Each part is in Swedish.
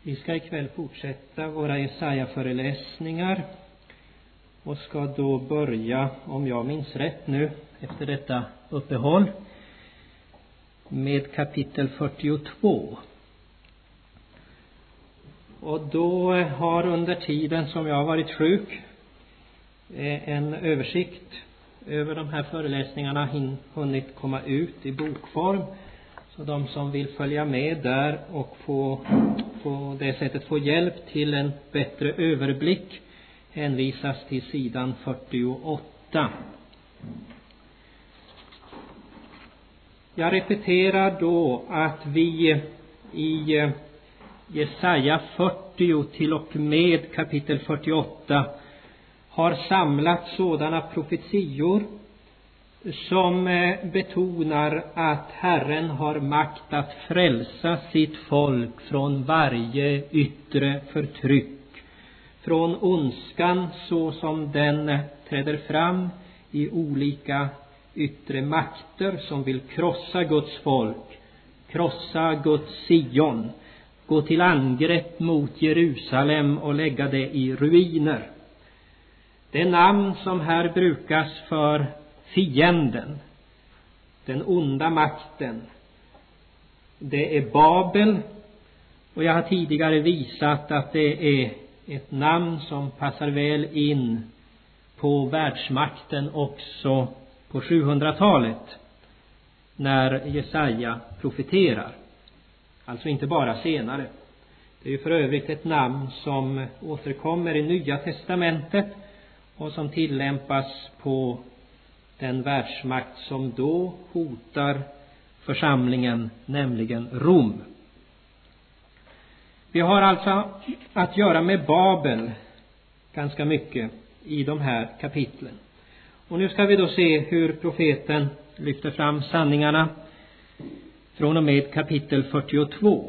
Vi ska ikväll fortsätta våra Jesaja-föreläsningar och ska då börja, om jag minns rätt nu, efter detta uppehåll, med kapitel 42. Och då har under tiden som jag har varit sjuk en översikt över de här föreläsningarna hunnit komma ut i bokform. Så de som vill följa med där och på det sättet få hjälp till en bättre överblick hänvisas till sidan 48. Jag repeterar då att vi i Jesaja 40 till och med kapitel 48 har samlat sådana profetior som betonar att Herren har makt att frälsa sitt folk från varje yttre förtryck, från ondskan så som den träder fram i olika yttre makter som vill krossa Guds folk, krossa Guds Sion, gå till angrepp mot Jerusalem och lägga det i ruiner. Det namn som här brukas för fienden, den onda makten, det är Babel, och jag har tidigare visat att det är ett namn som passar väl in på världsmakten också på 700-talet när Jesaja profeterar, alltså inte bara senare. Det är ju för övrigt ett namn som återkommer i Nya testamentet och som tillämpas på den världsmakt som då hotar församlingen, nämligen Rom. Vi har alltså att göra med Babel ganska mycket i de här kapitlen. Och nu ska vi då se hur profeten lyfter fram sanningarna från och med kapitel 42.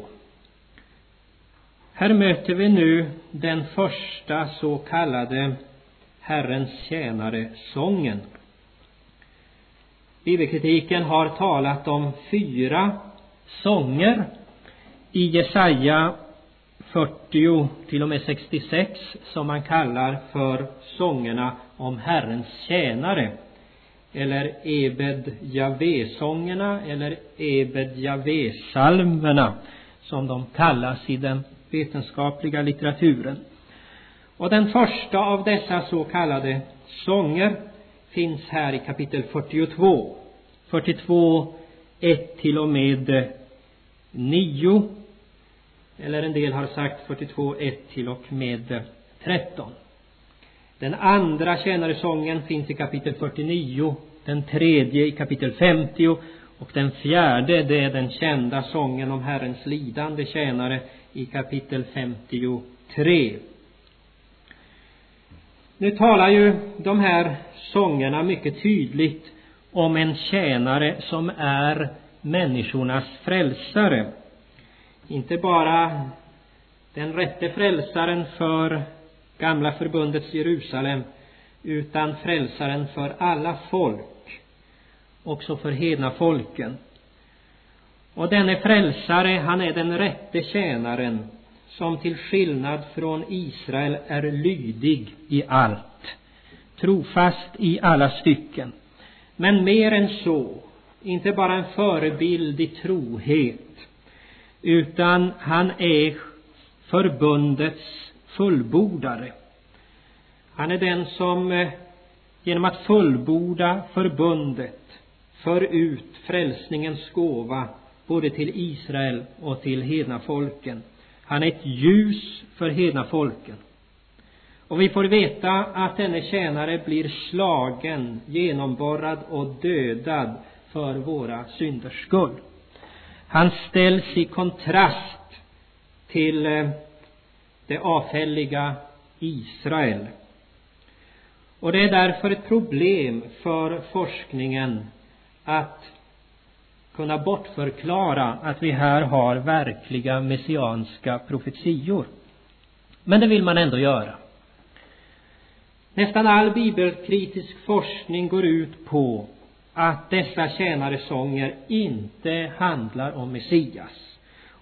Här möter vi nu den första så kallade Herrens tjänare-sången. Bibelkritiken har talat om 4 sånger i Jesaja 40 till och med 66 som man kallar för sångerna om Herrens tjänare, eller Ebed-Javé-sångerna eller Ebed-Javé-salmerna som de kallas i den vetenskapliga litteraturen. Och den första av dessa så kallade sånger finns här i kapitel 42. 42, 1 till och med 9. Eller en del har sagt 42, 1 till och med 13. Den andra tjänaresången finns i kapitel 49. Den tredje i kapitel 50. Och den fjärde, det är den kända sången om Herrens lidande tjänare i kapitel 53. Nu talar ju de här sångerna mycket tydligt om en tjänare som är människornas frälsare. Inte bara den rätte frälsaren för gamla förbundets Jerusalem, utan frälsaren för alla folk, också för hedna folken. Och denne frälsare, han är den rätte tjänaren som till skillnad från Israel är lydig i allt, trofast i alla stycken. Men mer än så, inte bara en förebild i trohet, utan han är förbundets fullbordare. Han är den som genom att fullborda förbundet för ut frälsningens gåva både till Israel och till hedna folken. Han är ett ljus för hedna folken. Och vi får veta att denne tjänare blir slagen, genomborrad och dödad för våra synders skull. Han ställs i kontrast till det avfälliga Israel. Och det är därför ett problem för forskningen att kunna bortförklara att vi här har verkliga messianska profetior. Men det vill man ändå göra. Nästan all bibelkritisk forskning går ut på att dessa tjänaresånger inte handlar om Messias.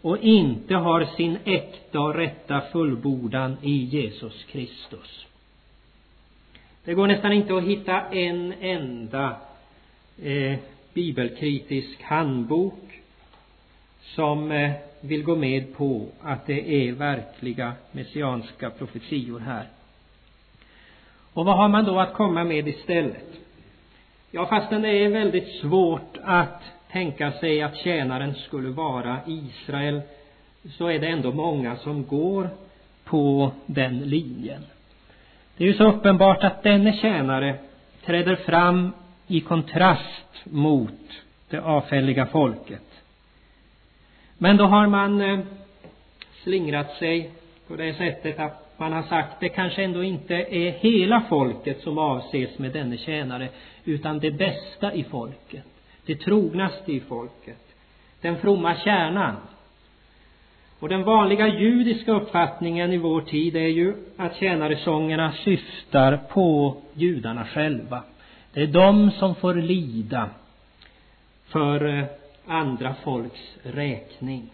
och inte har sin äkta och rätta fullbordan i Jesus Kristus. Det går nästan inte att hitta en enda bibelkritisk handbok som vill gå med på att det är verkliga messianska profetior här. Och vad har man då att komma med istället? Ja, fastän det är väldigt svårt att tänka sig att tjänaren skulle vara Israel, så är det ändå många som går på den linjen. Det är ju så uppenbart att denne tjänare träder fram i kontrast mot det avfälliga folket. Men då har man slingrat sig på det sättet att man har sagt det kanske ändå inte är hela folket som avses med denne tjänare, utan det bästa i folket, det trognaste i folket, den fromma kärnan. Och den vanliga judiska uppfattningen i vår tid är ju att tjänaresångerna syftar på judarna själva. Det är de som får lida för andra folks räkning.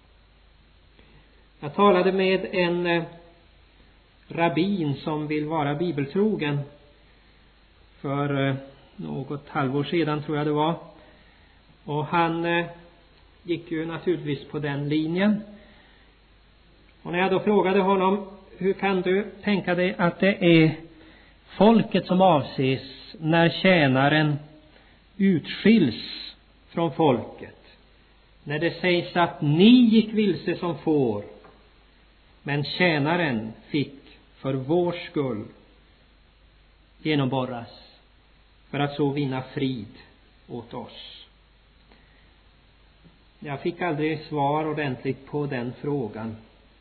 Jag talade med en rabbin som vill vara bibeltrogen för något halvår sedan, tror jag det var. Och han gick ju naturligtvis på den linjen. Och när jag då frågade honom, hur kan du tänka dig att det är folket som avses när tjänaren utskiljs från folket? När det sägs att ni gick vilse som får, men tjänaren fick för vår skull genomborras för att så vinna frid åt oss. Jag fick aldrig svar ordentligt på den frågan.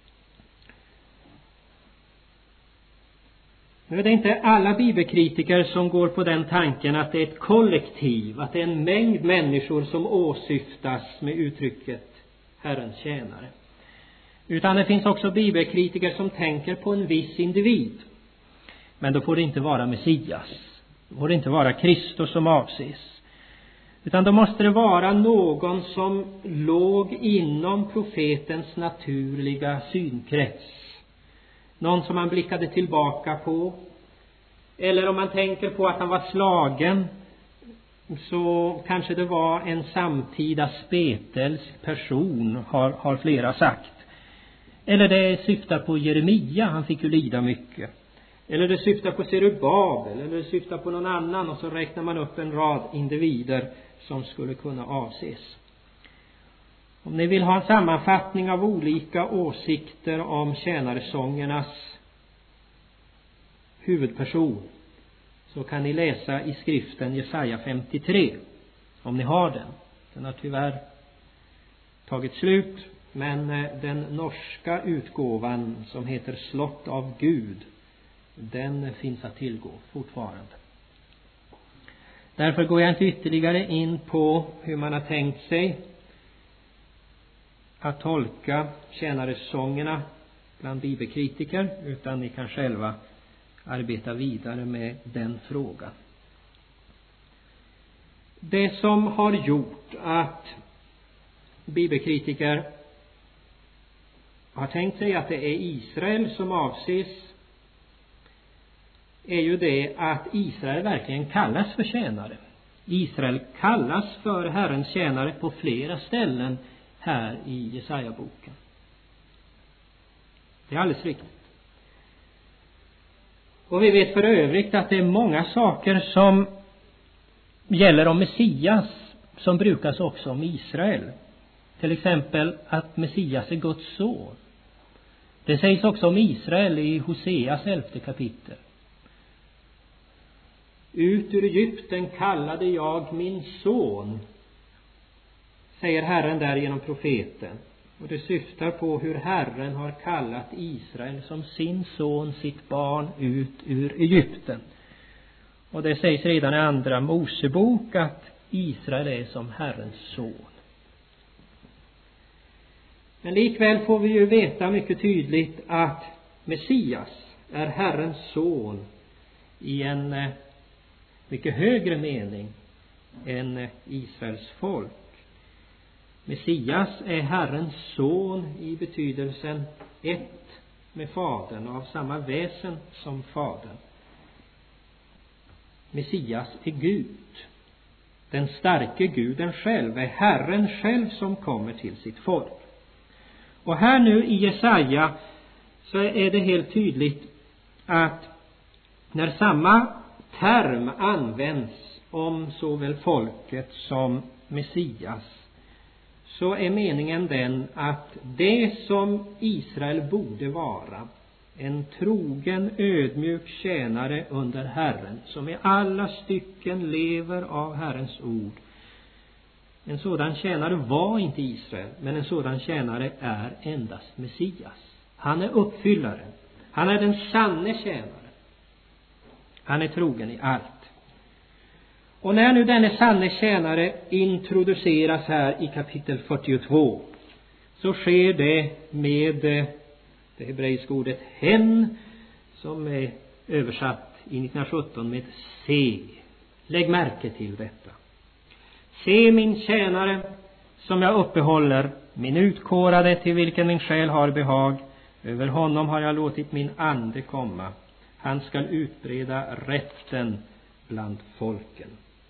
Nu är det inte alla bibelkritiker som går på den tanken att det är ett kollektiv, att det är en mängd människor som åsyftas med uttrycket Herrens tjänare. Utan det finns också bibelkritiker som tänker på en viss individ. Men då får det inte vara Messias. Då får det inte vara Kristus som avses. Utan då måste det vara någon som låg inom profetens naturliga synkrets. Någon som man blickade tillbaka på. Eller om man tänker på att han var slagen, så kanske det var en samtida spetälsk person, har flera sagt. Eller det syftar på Jeremia, han fick ju lida mycket. Eller det syftar på Zerubabel, eller det syftar på någon annan, och så räknar man upp en rad individer som skulle kunna avses. Om ni vill ha en sammanfattning av olika åsikter om tjänaresångernas huvudperson, så kan ni läsa i skriften Jesaja 53, om ni har den. Den har tyvärr tagit slut, men den norska utgåvan som heter Slott av Gud, den finns att tillgå fortfarande. Därför går jag inte ytterligare in på hur man har tänkt sig att tolka tjänaresångerna bland bibelkritiker, utan ni kan själva arbeta vidare med den frågan. Det som har gjort att bibelkritiker har tänkt sig att det är Israel som avses är ju det att Israel verkligen kallas för tjänare. Israel kallas för Herrens tjänare på flera ställen här i Jesaja-boken. Det är alldeles riktigt. Och vi vet för övrigt att det är många saker som gäller om Messias som brukas också om Israel. Till exempel att Messias är Guds son. Det sägs också om Israel i Hoseas 11:e kapitel. Ut ur Egypten kallade jag min son, säger Herren där genom profeten. Och det syftar på hur Herren har kallat Israel som sin son, sitt barn, ut ur Egypten. Och det sägs redan i andra Mosebok att Israel är som Herrens son. Men likväl får vi ju veta mycket tydligt att Messias är Herrens son i en mycket högre mening än Israels folk. Messias är Herrens son i betydelsen ett med Fadern, av samma väsen som Fadern. Messias är Gud. Den starke Guden själv är Herren själv som kommer till sitt folk. Och här nu i Jesaja så är det helt tydligt att när samma term används om såväl folket som Messias, så är meningen den att det som Israel borde vara, en trogen, ödmjuk tjänare under Herren, som i alla stycken lever av Herrens ord. En sådan tjänare var inte Israel, men en sådan tjänare är endast Messias. Han är uppfyllaren. Han är den sanne tjänaren. Han är trogen i allt. Och när nu denne sanne tjänare introduceras här i kapitel 42, så sker det med det hebreiska ordet hen, som är översatt i 1917 med se. Lägg märke till detta. Se min tjänare som jag uppehåller, min utkårade till vilken min själ har behag. Över honom har jag låtit min ande komma. Han skall utbreda rätten bland folken.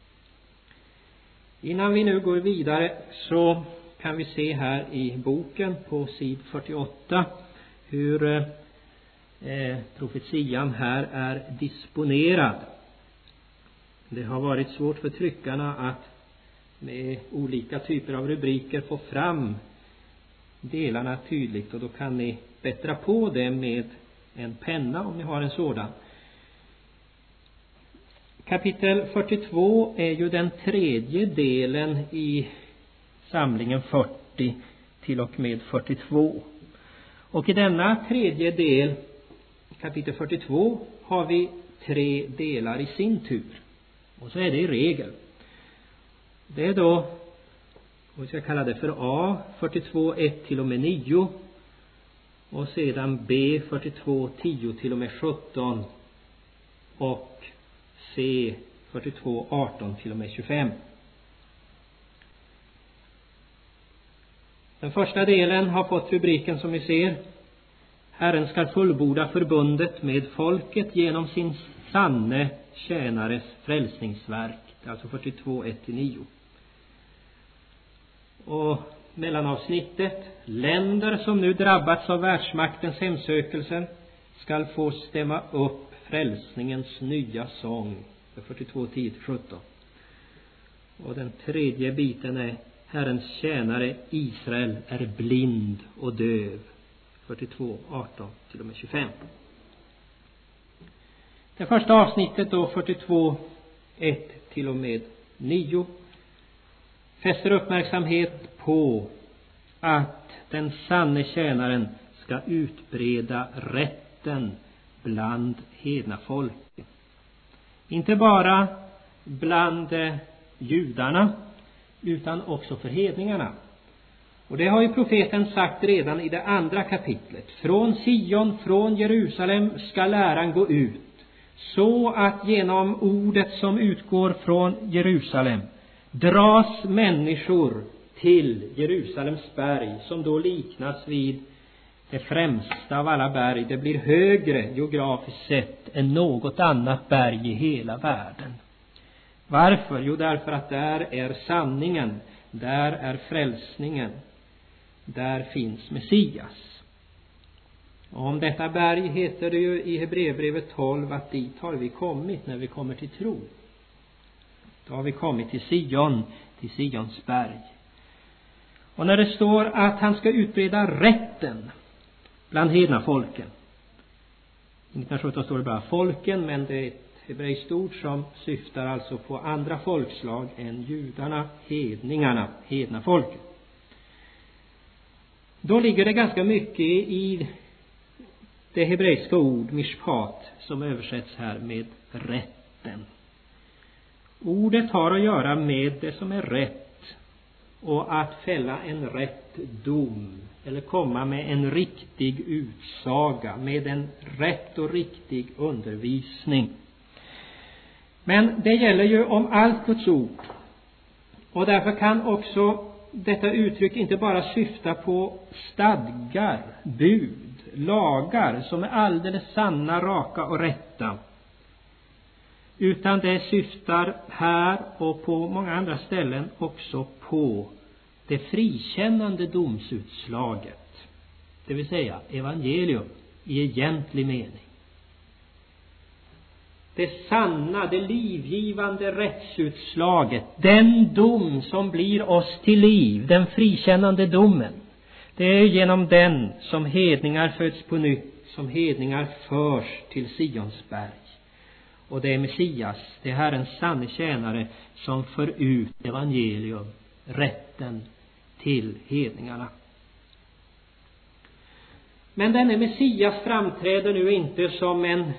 Innan vi nu går vidare så kan vi se här i boken på sid 48 hur profetian här är disponerad. Det har varit svårt för tryckarna att med olika typer av rubriker få fram delarna tydligt, och då kan ni bättra på det med en penna om ni har en sådan. Kapitel 42 är ju den tredje delen i samlingen 40 till och med 42. Och i denna tredje del, kapitel 42, har vi 3 delar i sin tur. Och så är det i regel. Det är då, vi ska kalla det för A, 42, 1 till och med 9. Och sedan B, 42, 10 till och med 17. Och C, 42, 18 till och med 25. Den första delen har fått rubriken som ni ser: Herren ska fullborda förbundet med folket genom sin sanne tjänares frälsningsverk. Alltså 42, 1 till 9. Och mellanavsnittet: länder som nu drabbats av världsmaktens hemsökelser skall få stämma upp frälsningens nya sång. 42, 10 till 17. Och den tredje biten är: Herrens tjänare Israel är blind och döv. 42, 18 till och med 25. Det första avsnittet då, 42, 1 till och med 9, fäster uppmärksamhet på att den sanne tjänaren ska utbreda rätten bland hedna folk. Inte bara bland judarna, utan också för hedningarna. Och det har ju profeten sagt redan i det andra kapitlet. Från Sion, från Jerusalem ska läran gå ut, så att genom ordet som utgår från Jerusalem dras människor till Jerusalems berg, som då liknas vid det främsta av alla berg. Det blir högre geografiskt sett än något annat berg i hela världen. Varför? Jo, därför att där är sanningen, där är frälsningen, där finns Messias. Och om detta berg heter det ju i Hebreerbrevet 12 att dit har vi kommit när vi kommer till tro. Då har vi kommit till Sion, till Sions berg. Och när det står att han ska utbreda rätten bland hedna folken. I 1917 står det bara folken, men det är ett hebreiskt ord som syftar alltså på andra folkslag än judarna, hedningarna, hedna folken. Då ligger det ganska mycket i det hebreiska ord mishpat, som översätts här med rätten. Ordet har att göra med det som är rätt, och att fälla en rätt dom, eller komma med en riktig utsaga, med en rätt och riktig undervisning. Men det gäller ju om allt Guds ord. Och därför kan också detta uttryck inte bara syftar på stadgar, bud, lagar som är alldeles sanna, raka och rätta, utan det syftar här och på många andra ställen också på det frikännande domsutslaget, det vill säga evangelium i egentlig mening. Det sanna, det livgivande rättsutslaget, den dom som blir oss till liv, den frikännande domen. Det är genom den som hedningar föds på nytt, som hedningar förs till Sionsberg. Och det är Messias, det är Herrens sanne tjänare, som för ut evangelium, rätten till hedningarna. Men denne Messias framträder nu inte som en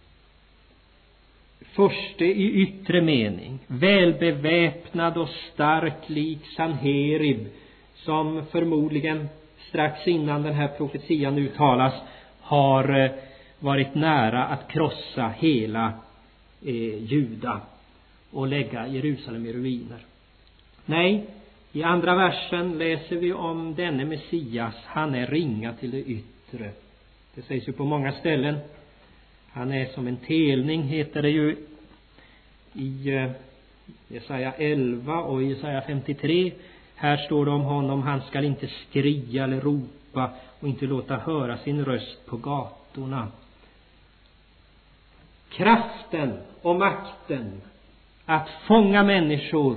förste i yttre mening, välbeväpnad och stark lik Sanherib, som förmodligen strax innan den här profetian uttalas har varit nära att krossa hela Juda och lägga Jerusalem i ruiner. Nej, i andra versen läser vi om denne Messias. Han är ringa till det yttre. Det sägs ju på många ställen. Han är som en telning, heter det ju i Jesaja 11 och i Jesaja 53. Här står det om honom: han skall inte skria eller ropa och inte låta höra sin röst på gatorna. Kraften och makten att fånga människor,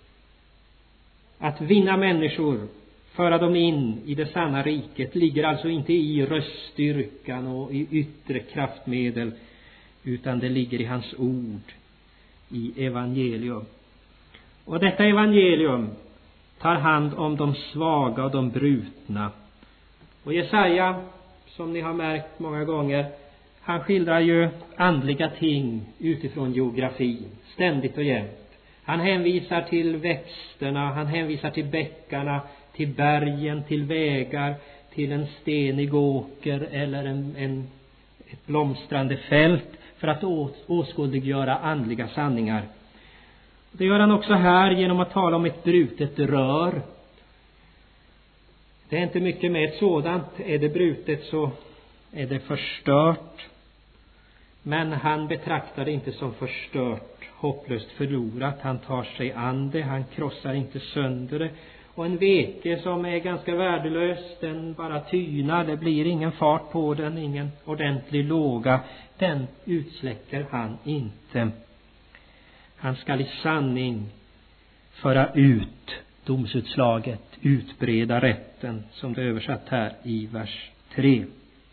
att vinna människor, föra dem in i det sanna riket, ligger alltså inte i röststyrkan och i yttre kraftmedel, utan det ligger i hans ord, i evangelium. Och detta evangelium tar hand om de svaga och de brutna. Och Jesaja, som ni har märkt många gånger, han skildrar ju andliga ting utifrån geografin, ständigt och jämt. Han hänvisar till växterna, han hänvisar till bäckarna, till bergen, till vägar, till en stenig åker eller ett blomstrande fält, för att åskådliggöra andliga sanningar. Det gör han också här genom att tala om ett brutet rör. Det är inte mycket med ett sådant. Är det brutet så är det förstört. Men han betraktar det inte som förstört, hopplöst förlorat. Han tar sig an det, han krossar inte sönder det. Och en veke som är ganska värdelös, den bara tynar, det blir ingen fart på den, ingen ordentlig låga, den utsläcker han inte. Han skall i sanning föra ut domsutslaget, utbreda rätten, som det är översatt här i vers 3.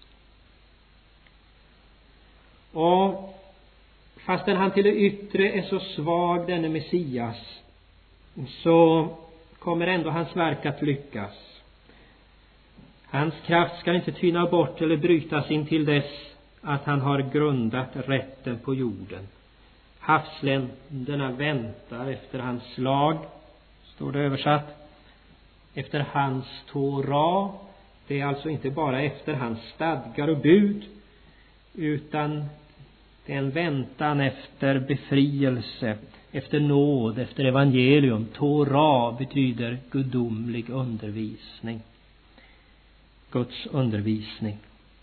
Och fastän han till det yttre är så svag, denne Messias, så kommer ändå hans verk att lyckas. Hans kraft ska inte tyna bort eller brytas in till dess att han har grundat rätten på jorden. Havsländerna väntar efter hans lag, står det översatt, efter hans Torah. Det är alltså inte bara efter hans stadgar och bud, utan det är en väntan efter befrielse, efter nåd, efter evangelium. Torah betyder gudomlig undervisning, Guds undervisning.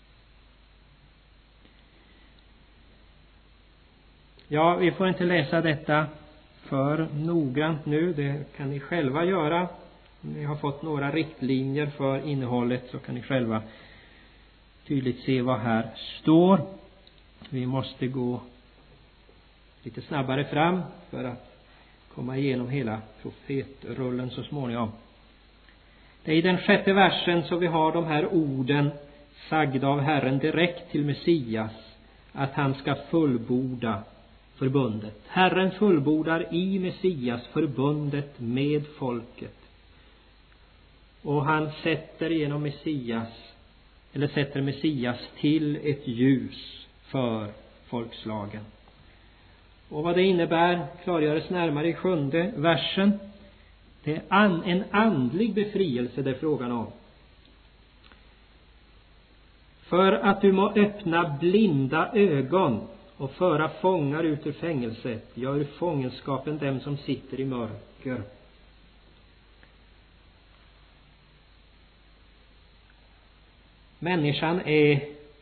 Ja, vi får inte läsa detta för noggrant nu. Det kan ni själva göra. Om ni har fått några riktlinjer för innehållet så kan ni själva tydligt se vad här står. Vi måste gå lite snabbare fram för att komma igenom hela profetrullen så småningom. Det är i den 6:e versen så vi har de här orden sagda av Herren direkt till Messias, att han ska fullborda förbundet. Herren fullbordar i Messias förbundet med folket. Och han sätter Messias till ett ljus för folkslagen. Och vad det innebär klargörs närmare i 7:e versen. Det är en andlig befrielse det är frågan om. För att du må öppna blinda ögon och föra fångar ut ur fängelset, gör fångenskapen dem som sitter i mörker. Människan är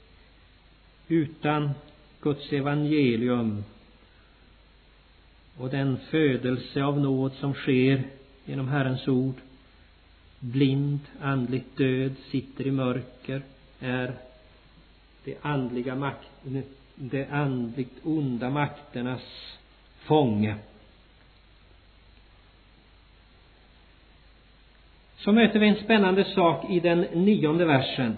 utan Guds evangelium och den födelse av nåd som sker genom Herrens ord, blind, andligt död, sitter i mörker, är de andligt onda makternas fånge. Så möter vi en spännande sak i den 9:e versen.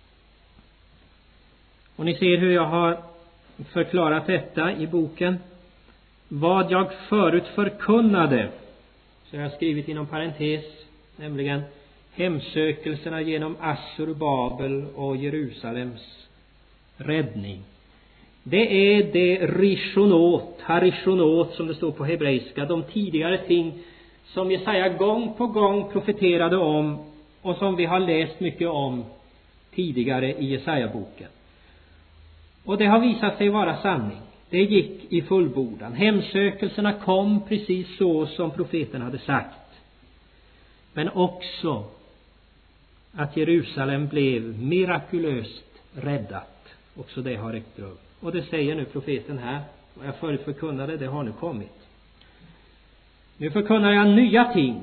Och ni ser hur jag har förklarat detta i boken. Vad jag förut förkunnade, så jag har skrivit inom parentes, nämligen hemsökelserna genom Assur, Babel och Jerusalems räddning. Det är det harishonot som det står på hebreiska, de tidigare ting som Jesaja gång på gång profeterade om och som vi har läst mycket om tidigare i Jesaja-boken. Och det har visat sig vara sanning. Det gick i fullbordan. Hemsökelserna kom precis så som profeten hade sagt. Men också att Jerusalem blev mirakulöst räddat. Också det har ägt rum. Och det säger nu profeten här. Vad jag förut förkunnade, det har nu kommit. Nu förkunnar jag nya ting.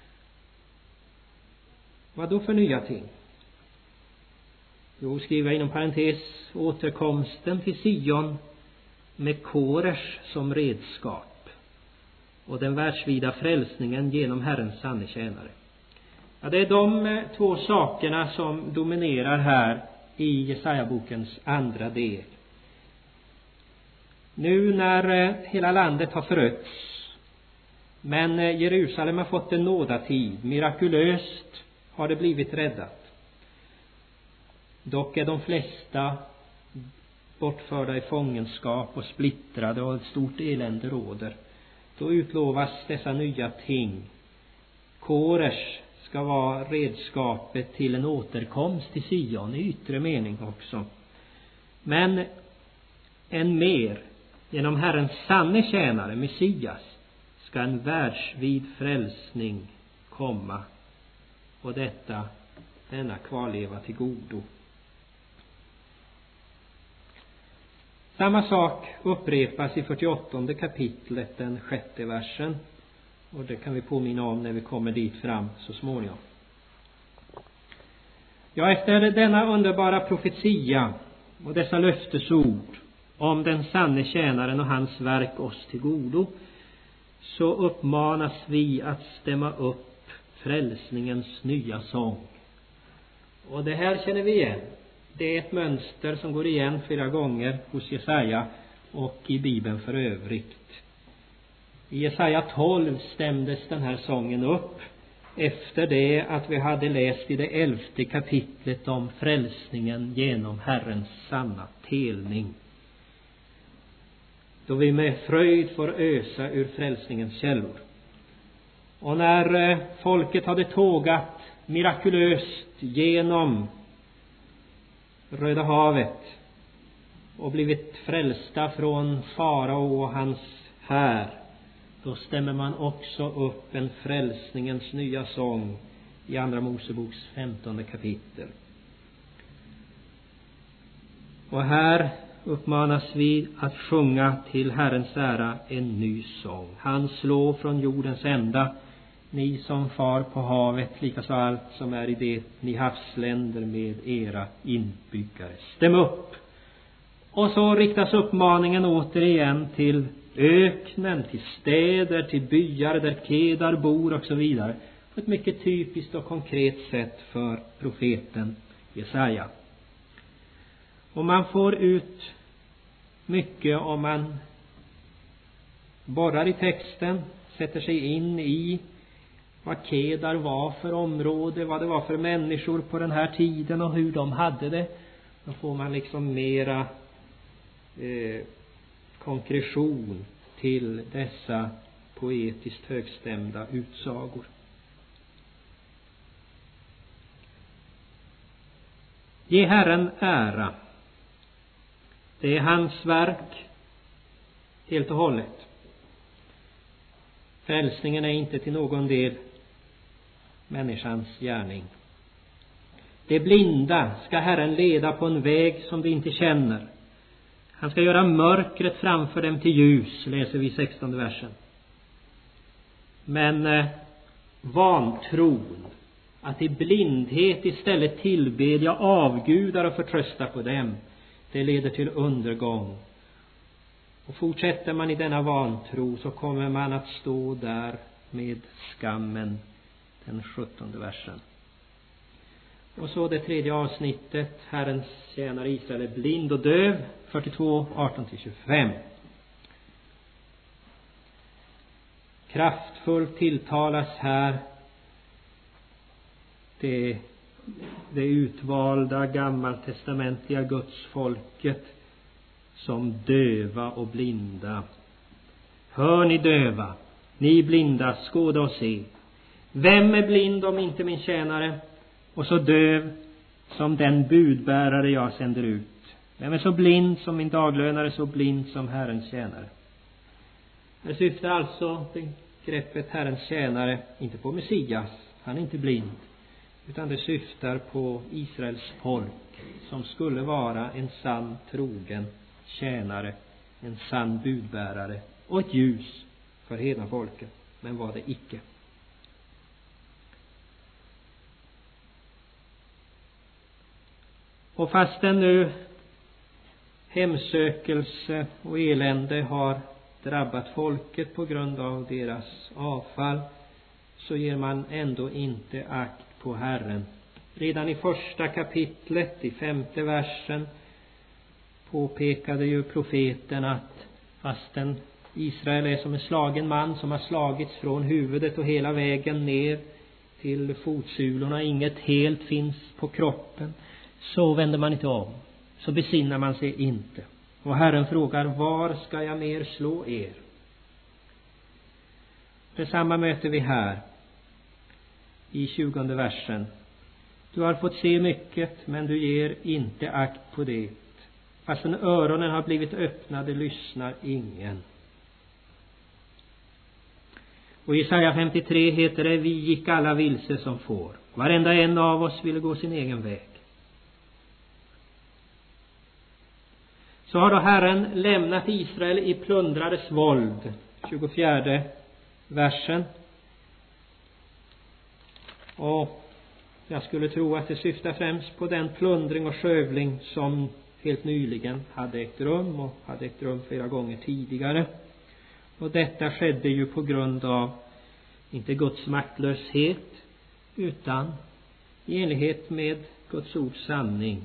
Vad då för nya ting? Jo, skriver jag inom parentes, återkomsten till Sion med Koresh som redskap och den världsvida frälsningen genom Herrens sanne tjänare. Ja, det är de två sakerna som dominerar här i Jesaja-bokens andra del. Nu när hela landet har förötts, men Jerusalem har fått en nådatid, mirakulöst har det blivit räddat. Dock är de flesta bortförda i fångenskap och splittrade och ett stort elände råder. Då utlovas dessa nya ting. Koresh ska vara redskapet till en återkomst till Sion i yttre mening också. Men än mer, genom Herrens sanne tjänare, Messias, ska en världsvid frälsning komma och denna kvarleva till godo. Samma sak upprepas i 48:e kapitlet, den 6:e versen. Och det kan vi påminna om när vi kommer dit fram så småningom. Ja, efter denna underbara profetia och dessa löftesord om den sanne tjänaren och hans verk oss till godo, så uppmanas vi att stämma upp frälsningens nya sång. Och det här känner vi igen. Det är ett mönster som går igen flera gånger hos Jesaja och i Bibeln för övrigt. I Jesaja 12 stämdes den här sången upp efter det att vi hade läst i det 11:e kapitlet om frälsningen genom Herrens sanna telning. Då vi med fröjd får ösa ur frälsningens källor. Och när folket hade tågat mirakulöst genom Röda havet och blivit frälsta från farao och hans här, då stämmer man också upp en frälsningens nya sång i Andra Moseboks 15:e kapitel. Och här uppmanas vi att sjunga till Herrens ära en ny sång. Han slår från jordens ända, ni som far på havet, likaså allt som är i det, ni havsländer med era inbyggare. Stäm upp! Och så riktas uppmaningen återigen till öknen, till städer, till byar där Kedar bor och så vidare. På ett mycket typiskt och konkret sätt för profeten Jesaja. Och man får ut mycket om man borrar i texten, sätter sig in i vad Kedar var för område, vad det var för människor på den här tiden och hur de hade det. Då får man liksom mera konkretion till dessa poetiskt högstämda utsagor. Ge Herren ära. Det är hans verk helt och hållet. Frälsningen är inte till någon del människans gärning. Det blinda ska Herren leda på en väg som de inte känner. Han ska göra mörkret framför dem till ljus, läser vi i 16:e versen. Men vantron, att i blindhet istället tillbedja avgudar och förtrösta på dem, det leder till undergång. Och fortsätter man i denna vantro så kommer man att stå där med skammen, den 17:e versen. Och så det tredje avsnittet, Herrens tjänare Israel är blind och döv, 42, 18-25. Kraftfullt tilltalas här det utvalda gammaltestamentliga gudsfolket som döva och blinda. Hör ni döva, ni blinda, skåda och se. Vem är blind om inte min tjänare, och så döv som den budbärare jag sänder ut? Vem är så blind som min daglönare, så blind som Herrens tjänare? Det syftar alltså begreppet Herrens tjänare inte på Messias, han är inte blind, utan det syftar på Israels folk som skulle vara en sann trogen tjänare, en sann budbärare och ett ljus för hela folket, men var det icke. Och fastän nu hemsökelse och elände har drabbat folket på grund av deras avfall, så ger man ändå inte akt på Herren. Redan i första kapitlet, i 5:e versen, påpekade ju profeten att fastän Israel är som en slagen man som har slagits från huvudet och hela vägen ner till fotsulorna, inget helt finns på kroppen, så vänder man inte om, så besinnar man sig inte. Och Herren frågar: var ska jag mer slå er? Detsamma möter vi här i 20:e versen. Du har fått se mycket, men du ger inte akt på det. Fastän öronen har blivit öppnade lyssnar ingen. Och i Jesaja 53 heter det: vi gick alla vilse som får. Varenda en av oss ville gå sin egen väg. Så har då Herren lämnat Israel i plundrares våld. 24:e versen. Och jag skulle tro att det syftar främst på den plundring och skövling som helt nyligen hade ägt rum och hade ägt rum flera gånger tidigare. Och detta skedde ju på grund av inte Guds maktlöshet, utan i enlighet med Guds ords sanning.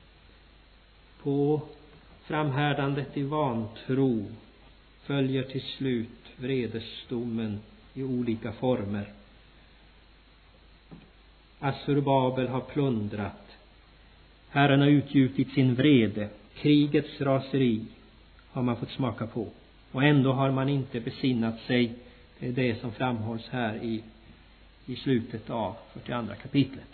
På framhärdandet i vantro följer till slut vredesdomen i olika former. Assurbabel har plundrat. Herren har utgjutit sin vrede. Krigets raseri har man fått smaka på. Och ändå har man inte besinnat sig. Det är det som framhålls här i slutet av 42 kapitlet.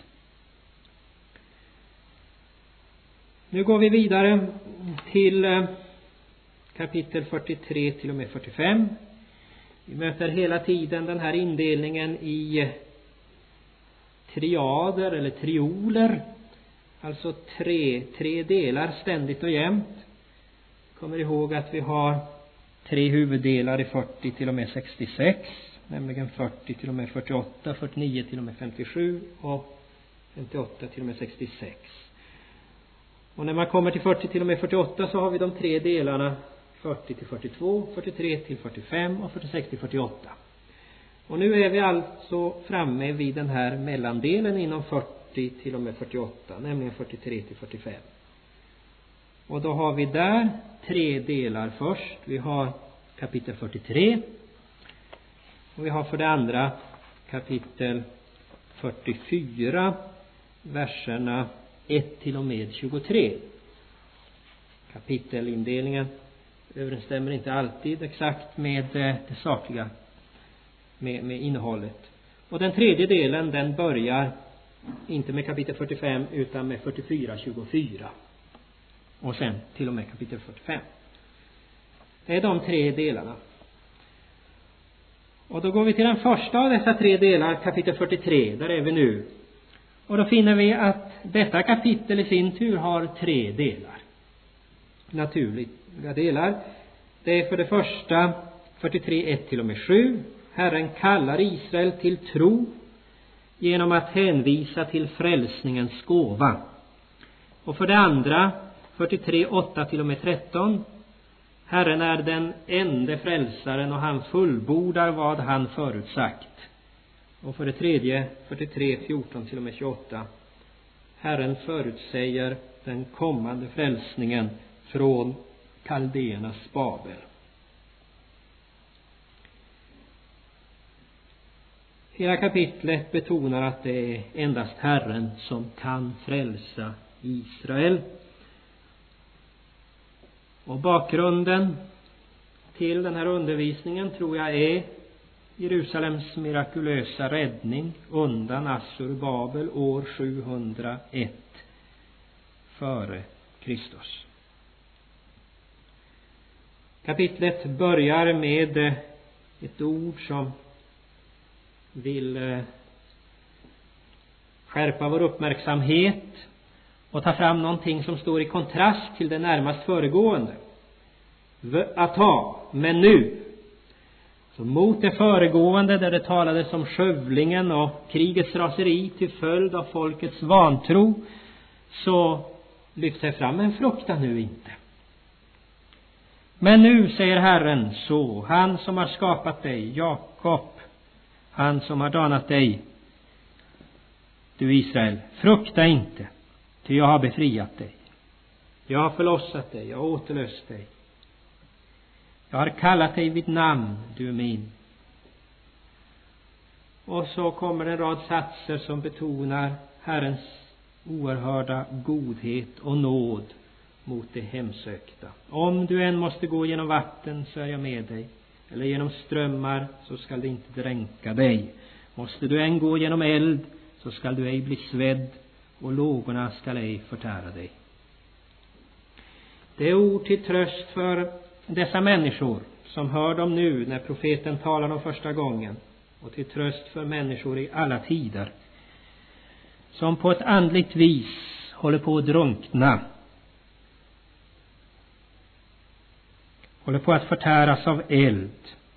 Nu går vi vidare till kapitel 43 till och med 45. Vi möter hela tiden den här indelningen i triader eller trioler. Alltså tre delar ständigt och jämt. Kommer ihåg att vi har 3 huvuddelar i 40 till och med 66. Nämligen 40 till och med 48, 49 till och med 57 och 58 till och med 66. Och när man kommer till 40 till och med 48 så har vi de 3 delarna 40 till 42, 43 till 45 och 46 till 48. Och nu är vi alltså framme vid den här mellandelen inom 40 till och med 48, nämligen 43 till 45. Och då har vi där 3 delar först. Vi har kapitel 43. Och vi har för det andra kapitel 44, verserna 1 till och med 23. Kapitelindelningen överensstämmer inte alltid exakt med det sakliga, med innehållet. Och den tredje delen, den börjar inte med kapitel 45 utan med 44-24. Och sen till och med kapitel 45. Det är de 3 delarna. Och då går vi till den första av dessa 3 delar, kapitel 43. Där är vi nu. Och då finner vi att detta kapitel i sin tur har 3 delar. Naturliga delar. Det är för det första 43, 1-7. Herren kallar Israel till tro genom att hänvisa till frälsningens gåva. Och för det andra 43, 8-13. Herren är den enda frälsaren och han fullbordar vad han förutsagt. Och för det tredje 43, 14-28. Herren förutsäger den kommande frälsningen från Kaldéernas Babel. Hela kapitlet betonar att det är endast Herren som kan frälsa Israel. Och bakgrunden till den här undervisningen tror jag är Jerusalems mirakulösa räddning undan Assur-Babel år 701 före Kristus. Kapitlet börjar med ett ord som vill skärpa vår uppmärksamhet och ta fram någonting som står i kontrast till det närmast föregående. Men nu. Så mot det föregående där det talades om skövlingen och krigets raseri till följd av folkets vantro, så lyfter jag fram en frukta nu inte. Men nu, säger Herren, så han som har skapat dig, Jakob, han som har danat dig, du Israel, frukta inte, ty jag har befriat dig. Jag har förlossat dig, jag har återlöst dig. Jag har kallat dig vid namn, du är min. Och så kommer en rad satser som betonar Herrens oerhörda godhet och nåd mot det hemsökta. Om du än måste gå genom vatten så är jag med dig. Eller genom strömmar så skall det inte dränka dig. Måste du än gå genom eld så skall du ej bli svedd och lågorna skall ej förtära dig. Det är ord till tröst för dessa människor som hör dem nu när profeten talar om första gången, och till tröst för människor i alla tider som på ett andligt vis håller på att drunkna, håller på att förtäras av eld,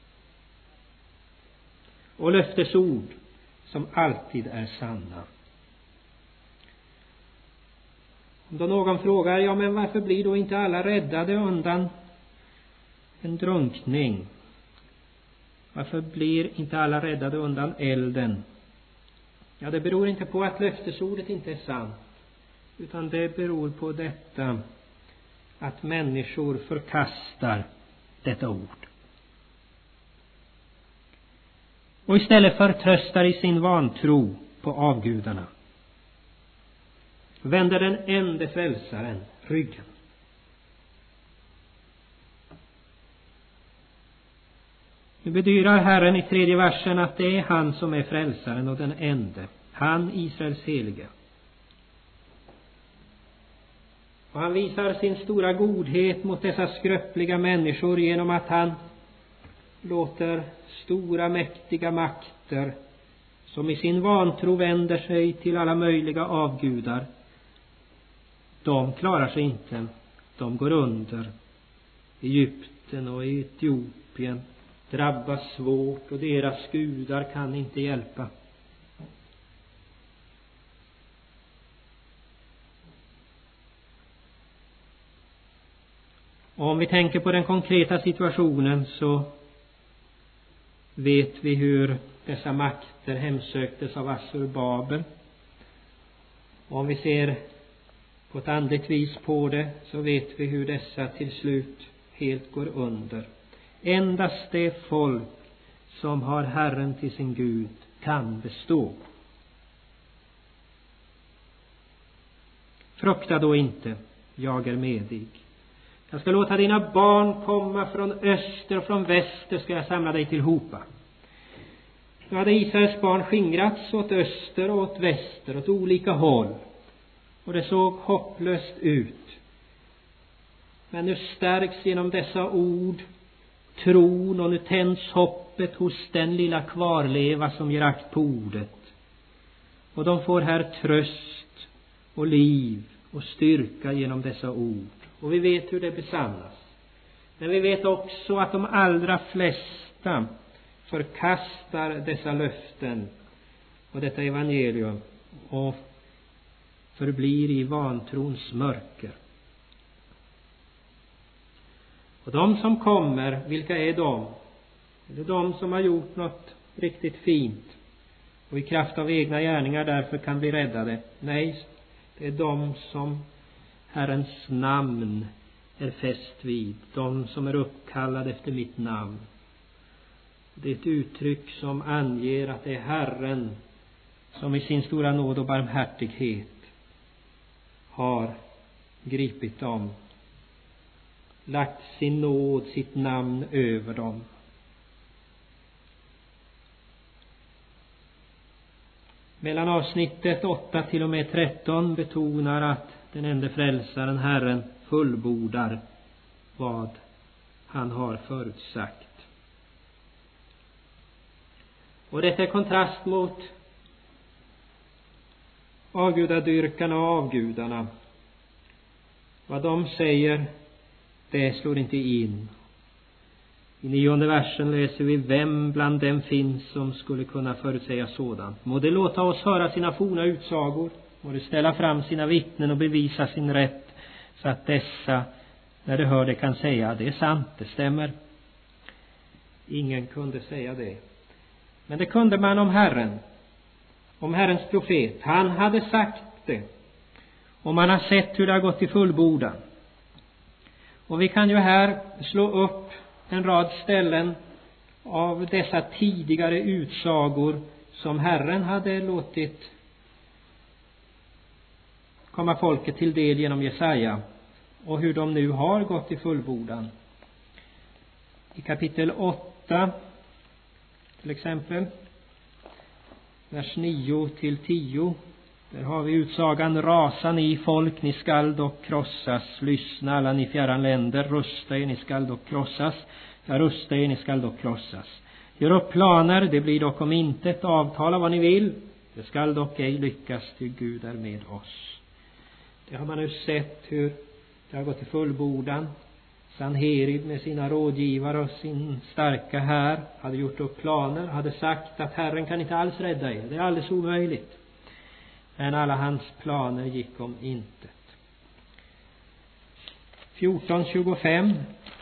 och löftesord som alltid är sanna. Då någon frågar, ja men varför blir då inte alla räddade undan en drunkning? Varför blir inte alla räddade undan elden? Ja, det beror inte på att löftesordet inte är sant, utan det beror på detta att människor förkastar detta ord och istället förtröstar i sin vantro på avgudarna, vänder den enda frälsaren ryggen. Nu bedyrar Herren i 3:e versen att det är han som är frälsaren och den ende, han Israels helige. Och han visar sin stora godhet mot dessa skröpliga människor genom att han låter stora mäktiga makter som i sin vantro vänder sig till alla möjliga avgudar, de klarar sig inte, de går under. Egypten och Etiopien drabbas svårt och deras gudar kan inte hjälpa. Och om vi tänker på den konkreta situationen så vet vi hur dessa makter hemsöktes av Assur-Babel. Och om vi ser på ett andligt vis på det så vet vi hur dessa till slut helt går under. Endast det folk som har Herren till sin Gud kan bestå. Frukta då inte, jag är med dig. Jag ska låta dina barn komma från öster och från väster ska jag samla dig till hopa. Nu hade Israels barn skingrats åt öster och åt väster, åt olika håll. Och det såg hopplöst ut. Men nu stärks genom dessa ord tron och nu tänds hoppet hos den lilla kvarleva som ger akt på ordet. Och de får här tröst och liv och styrka genom dessa ord. Och vi vet hur det besannas. Men vi vet också att de allra flesta förkastar dessa löften och detta evangelium och förblir i vantrons mörker. Och de som kommer, vilka är de? Är det de som har gjort något riktigt fint och i kraft av egna gärningar därför kan bli räddade? Nej, det är de som Herrens namn är fäst vid, de som är uppkallade efter mitt namn. Det är ett uttryck som anger att det är Herren som i sin stora nåd och barmhärtighet har gripit dem, lagt sin nåd, sitt namn över dem. Mellan avsnittet 8 till och med 13 betonar att den enda frälsaren, Herren, fullbordar vad han har förutsagt. Och detta är kontrast mot avgudadyrkarna och avgudarna. Vad de säger, det slår inte in. I 9:e versen läser vi: vem bland dem finns som skulle kunna förutsäga sådant? Må det låta oss höra sina forna utsagor, må det ställa fram sina vittnen och bevisa sin rätt, så att dessa, när de hör det, kan säga: det är sant, det stämmer. Ingen kunde säga det. Men det kunde man om Herren, om Herrens profet. Han hade sagt det. Och man har sett hur det har gått i fullbordan. Och vi kan ju här slå upp en rad ställen av dessa tidigare utsagor som Herren hade låtit komma folket till del genom Jesaja, och hur de nu har gått i fullbordan. I kapitel 8 till exempel, vers 9 till 10, där har vi utsagan: rasa ni folk, ni skall dock krossas. Lyssna alla ni fjärran länder, rusta er, ni skall dock krossas. Ja, rusta er, ni skall dock krossas. Gör upp planer, det blir dock om intet. Avtala vad ni vill, det skall dock ej lyckas, ty Gud är med oss. Det har man nu sett hur det har gått i fullbordan. Sanherib med sina rådgivare och sin starka här hade gjort upp planer, hade sagt att Herren kan inte alls rädda er, det är alldeles omöjligt. Men alla hans planer gick om intet. 14:25.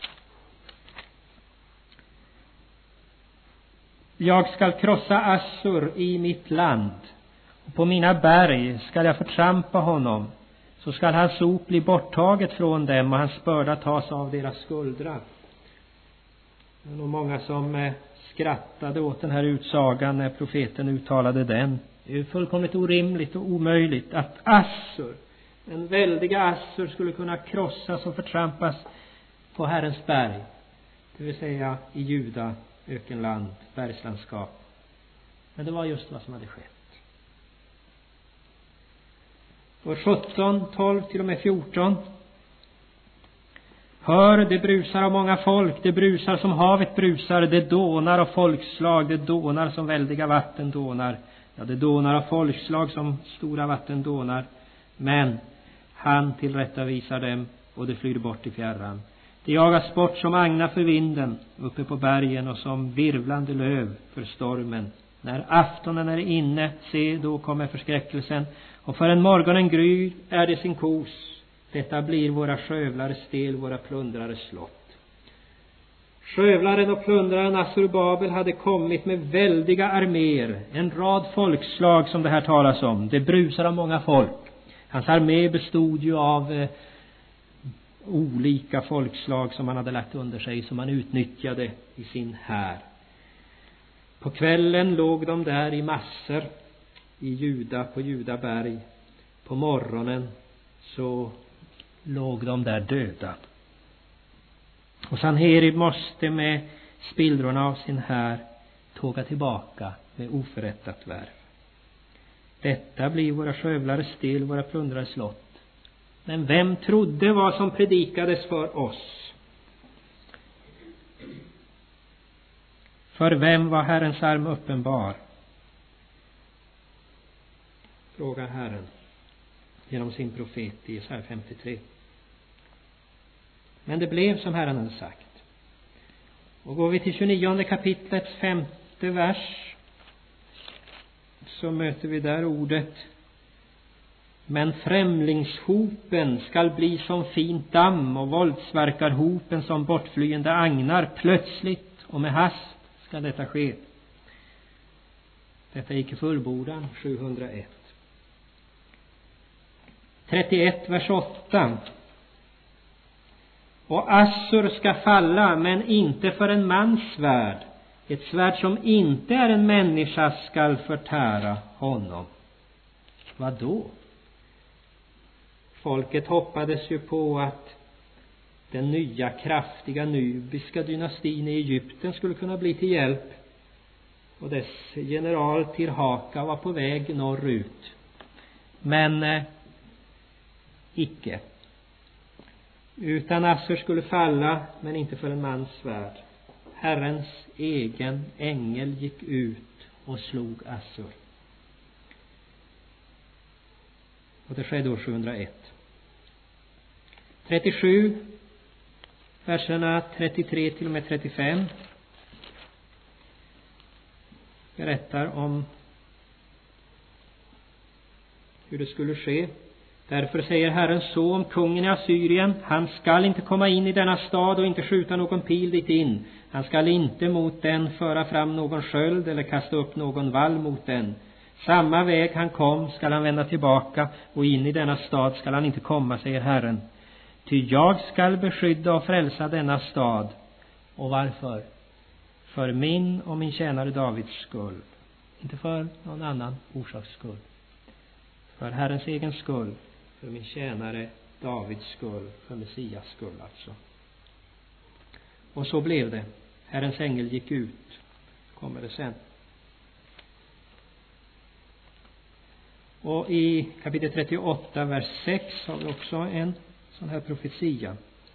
Jag skall krossa Assur i mitt land, och på mina berg skall jag förtrampa honom. Så skall hans ok bli borttaget från dem och hans börda tas av deras skuldrar. Det är nog många som skrattade åt den här utsagan när profeten uttalade den. Det är fullkomligt orimligt och omöjligt att Assur, en väldiga Assur, skulle kunna krossas och förtrampas på Herrens berg. Det vill säga i Juda, ökenland, bergslandskap. Men det var just vad som hade skett. Och 17, 12 till och med 14. Hör, det brusar av många folk, det brusar som havet brusar, det dånar av folkslag, det dånar som väldiga vatten dånar. Ja, det dånar av folkslag som stora vatten dånar. Men han tillrättavisar dem och det flyr bort i fjärran. Det jagas bort som agnar för vinden uppe på bergen och som virvlande löv för stormen. När aftonen är inne, se, då kommer förskräckelsen. Och förrän morgonen gryr är det sin kos. Detta blir våra skövlares del, våra plundrares slott. Skövlaren och plundraren Assurbabel hade kommit med väldiga arméer. En rad folkslag som det här talas om. Det brusar av många folk. Hans armé bestod ju av olika folkslag som han hade lagt under sig, som han utnyttjade i sin här. På kvällen låg de där i massor i Juda, på Judaberg. På morgonen så låg de där döda. Och Sanherib måste med spillrorna av sin här tåga tillbaka med oförrättat värv. Detta blir våra skövlares del, våra plundrares slott. Men vem trodde vad som predikades för oss? För vem var Herrens arm uppenbar? Frågar Herren. genom sin profet i Jesaja 53. Men det blev som Herren hade sagt. Och går vi till 29 kapitlets 5:e vers, så möter vi där ordet: men främlingshopen skall bli som fint damm och våldsverkarhopen som bortflyende agnar. Plötsligt och med hast skall detta ske. Detta gick i fullbordan 701. 31 vers 8. Och Assur ska falla, men inte för en mans svärd. Ett svärd som inte är en människa skall förtära honom. Vad då? Folket hoppades ju på att den nya kraftiga nubiska dynastin i Egypten skulle kunna bli till hjälp. Och dess general Tirhaka var på väg norrut. Men icke. Utan Assur skulle falla, men inte för en mans svärd. Herrens egen ängel gick ut och slog Assur. Och det skedde år 701. 37, verserna 33 till och med 35 berättar om hur det skulle ske. Därför säger Herren så om kungen i Assyrien: han skall inte komma in i denna stad och inte skjuta någon pil dit in. Han skall inte mot den föra fram någon sköld eller kasta upp någon vall mot den. Samma väg han kom skall han vända tillbaka, och in i denna stad skall han inte komma, säger Herren. Ty jag skall beskydda och frälsa denna stad. Och varför? För min och min tjänare Davids skull. Inte för någon annan orsaks skull. För Herrens egen skull. För min tjänare Davids skull. För Messias skull alltså. Och så blev det. Herrens ängel gick ut. Kommer det sen. Och i kapitel 38, vers 6 har vi också en sån här profetia.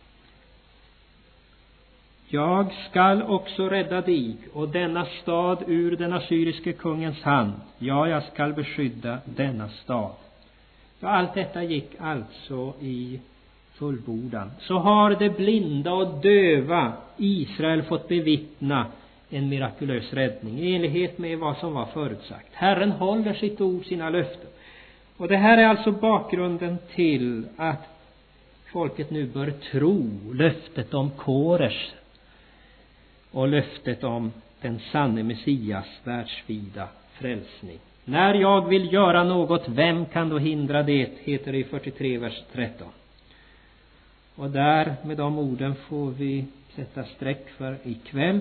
Jag skall också rädda dig och denna stad ur den assyriske kungens hand. Ja, jag skall beskydda denna stad. Ja, allt detta gick alltså i fullbordan. Så har det blinda och döva Israel fått bevittna en mirakulös räddning i enlighet med vad som var förutsagt. Herren håller sitt ord, sina löften. Och det här är alltså bakgrunden till att folket nu bör tro löftet om Kores och löftet om den sanne Messias världsvida frälsning. När jag vill göra något, vem kan då hindra det, heter det i 43 vers 13. Och där med de orden får vi sätta streck för ikväll.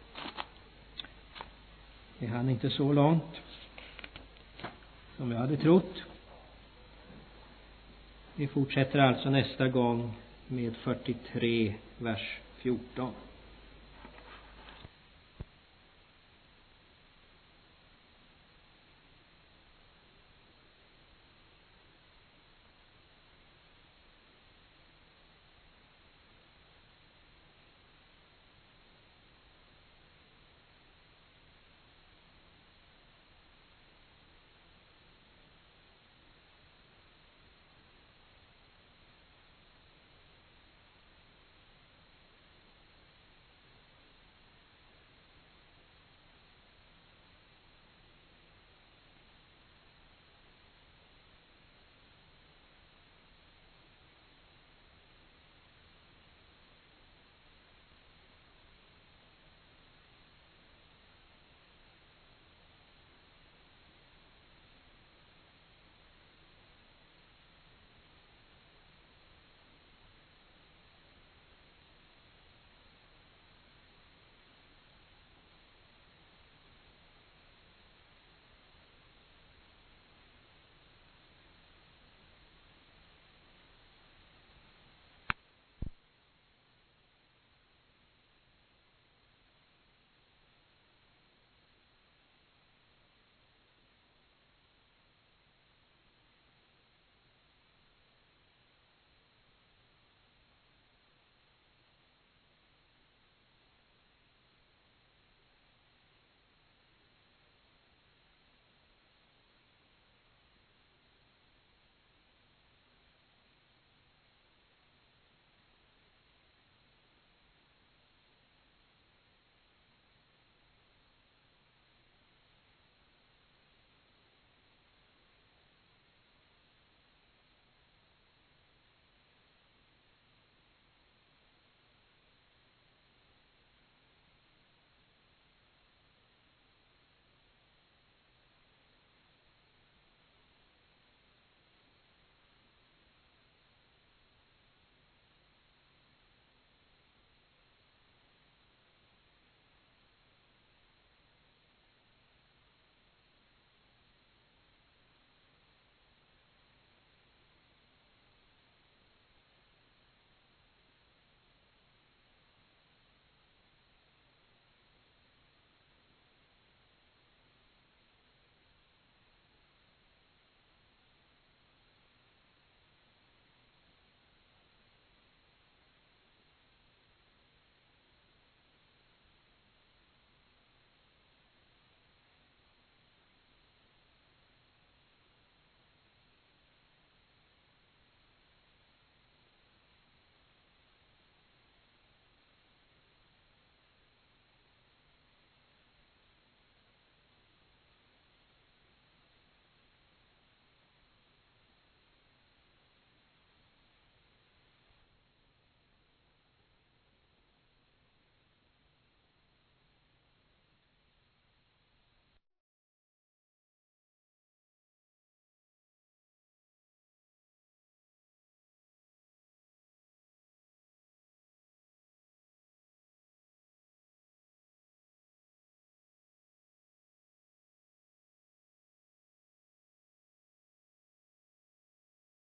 Vi hann inte så långt som jag hade trott. Vi fortsätter alltså nästa gång med 43 vers 14.